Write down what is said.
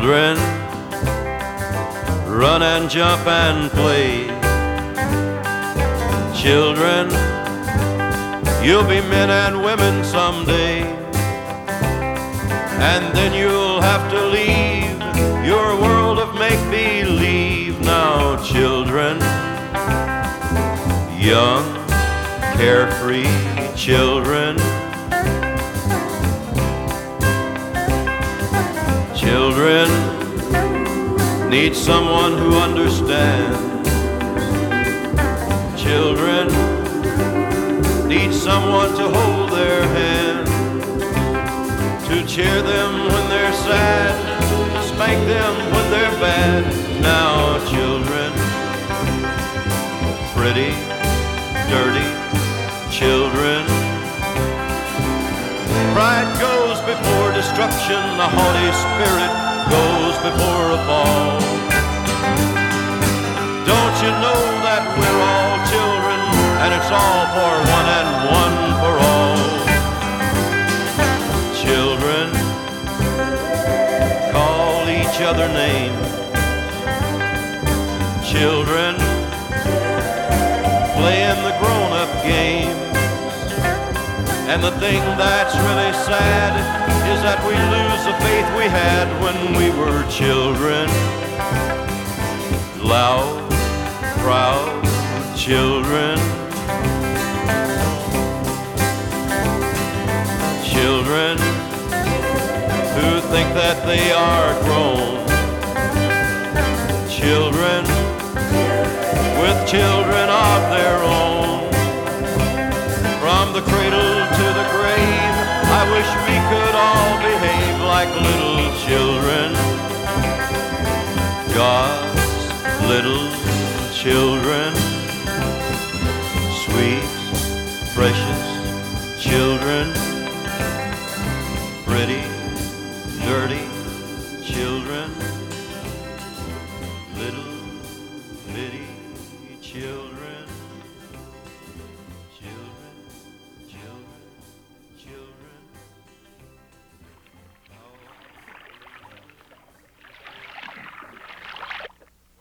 Children, run and jump and play. Children, you'll be men and women someday. And then you'll have to leave your world of make-believe. Now children, young, carefree children. Children need someone who understands. Children need someone to hold their hand, to cheer them when they're sad, to spank them when they're bad. Now children, pretty, dirty children. Pride goes before destruction, the haughty spirit goes before a fall. Don't you know that we're all children, and it's all for one and one for all? Children, call each other names. Children, playing the grown-up game. And the thing that's really sad is that we lose the faith we had when we were children. Loud, proud children. Children who think that they are grown. Children with children of their own. From the cradle to the grave, I wish we could all behave like little children. God's little children. Sweet, precious children. Pretty, dirty children.